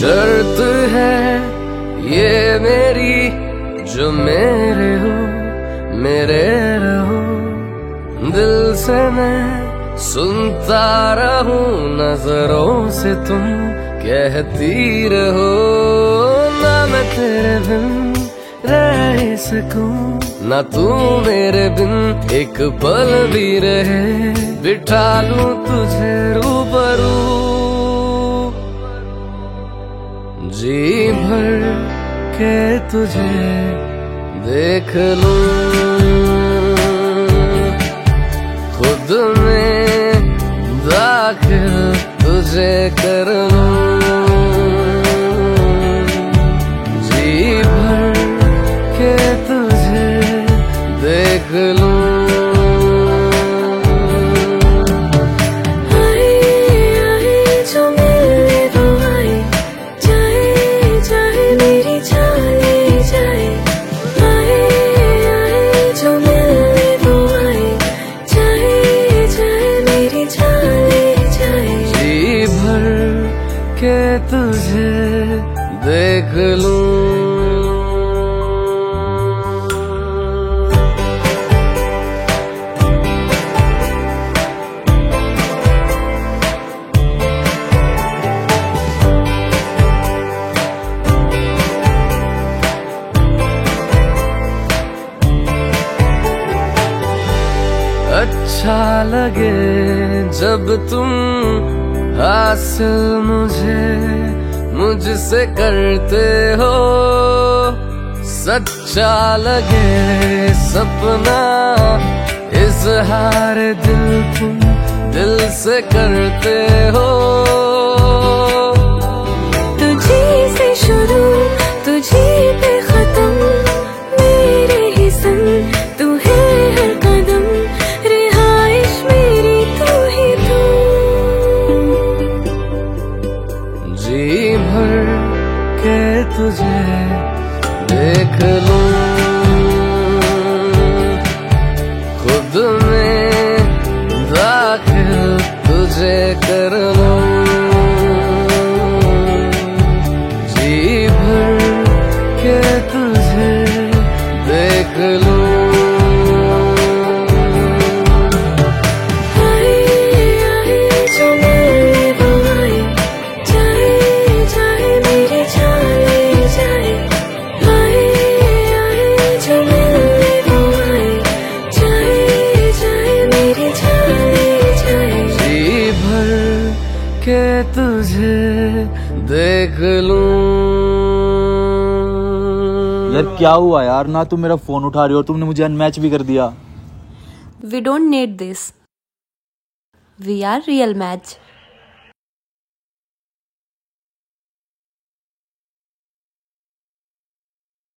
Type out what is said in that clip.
शर्त है ये मेरी, जो मेरे हो मेरे रहो। दिल से मैं सुनता रहूं, नजरों से तुम कहती रहो। ना मैं तेरे बिन रह सकूं, ना तू मेरे बिन एक पल भी रहे। बिठा लूं तुझे रूबरू, जी भर के तुझे देख लूं। खुद में दाखिल तुझे कर लूं, जी भर के तुझे देख लूं। के तुझे देख लूं। अच्छा लगे जब तुम हासिल मुझसे करते हो। सच्चा लगे सपना इजहार दिल तुम दिल से करते हो। तुझे से शुरू तुझे पे खत्म, मेरे ही संग तू है हर कदम। रिहाइश मेरी तू ही तू, जी भर के तुझे देख लूं। खुद में दाखिल तुझे कर लूं, जी भर के तुझे देख लूं। के तुझे देख लूं। यार क्या हुआ यार, ना तुम मेरा फोन उठा रही हो, तुमने मुझे अनमैच भी कर दिया। We don't need this. We are real match.